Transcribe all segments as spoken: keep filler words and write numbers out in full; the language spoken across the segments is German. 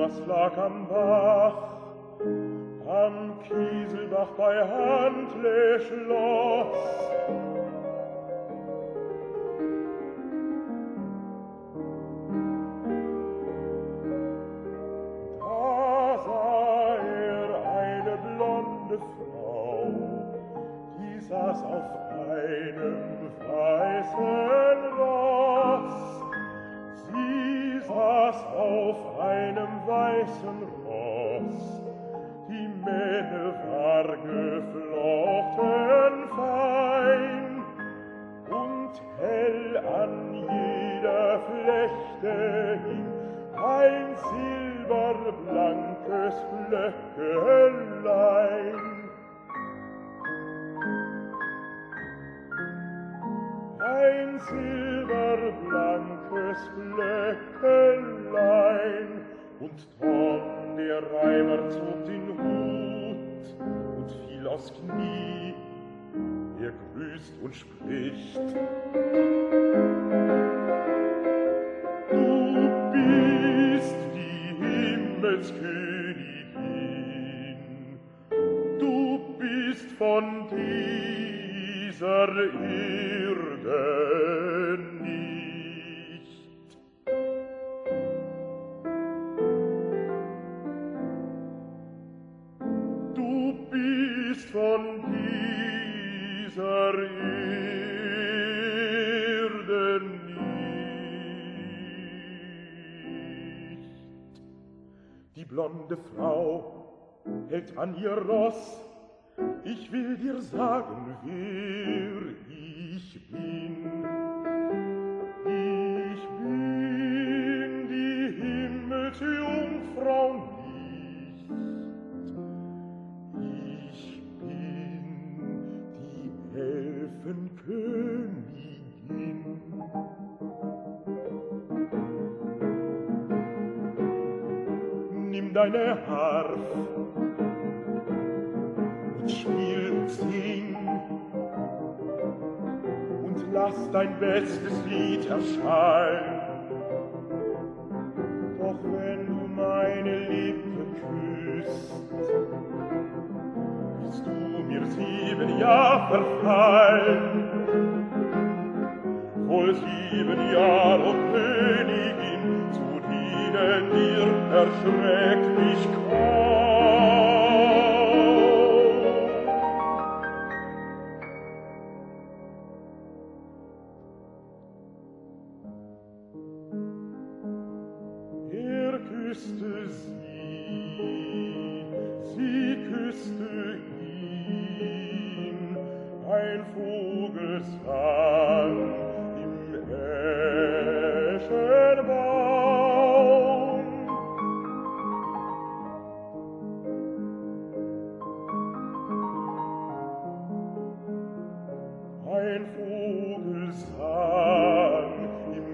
was lag am Bach, am Kieselbach bei Handle Schloss. Da sah er eine blonde Frau, die saß auf einem weißen Ross. Sie saß auf einem weißen Ross, die Mähne war geflochten fein, und hell an jeder Flechte hing ein silberblankes Glöckelein. Ein silberblankes Glöckelein, und Tom, der Reimer, zog den Hut und fiel aufs Knie. Er grüßt und spricht: Du bist die Himmelskönigin, du bist von dieser Erde nicht. Du bist von dieser Erde nicht. Die blonde Frau hält an ihr Ross: Ich will dir sagen, wer ich bin. Ich bin die Himmelsjungfrau nicht. Ich bin die Elfenkönigin. Nimm deine Harf und spiel und sing und lass dein bestes Lied erschallen. Doch wenn du meine Lippe küsst, bist du mir sieben Jahr verfallen. Wohl sieben Jahr, o Königin, zu dienen dir erschreckt mich kaum. Er küsste sie, sie küsste ihn, ein Vogel sang im Eschenbaum. Ein Vogel sang im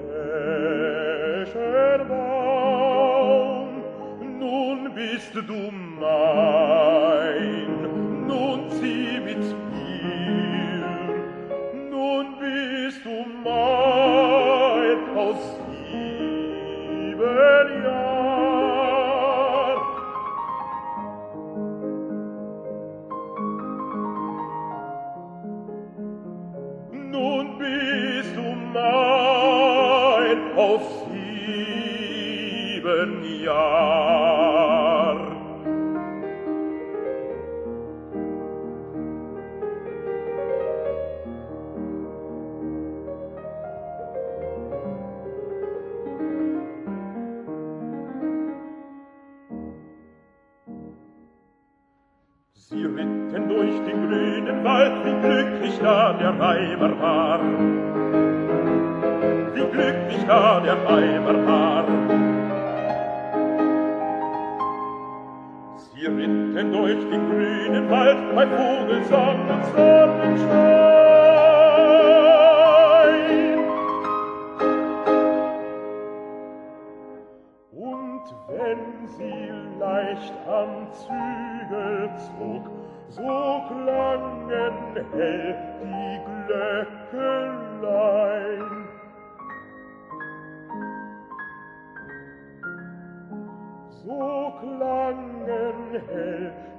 Eschenbaum. Nun bist du mein, nun zieh mit mir, nun bist du mein aus sieben Jahr. Nun bist du mein aus sieben Jahr. Sie ritten durch den grünen Wald, wie glücklich da der Reimer war. Wie glücklich da der Reimer war. Sie ritten durch den grünen Wald, bei Vogelsang und Sonnenschein. Und wenn sie leicht am Zügel zog, so klangen hell die Glöckelein. so klangen hell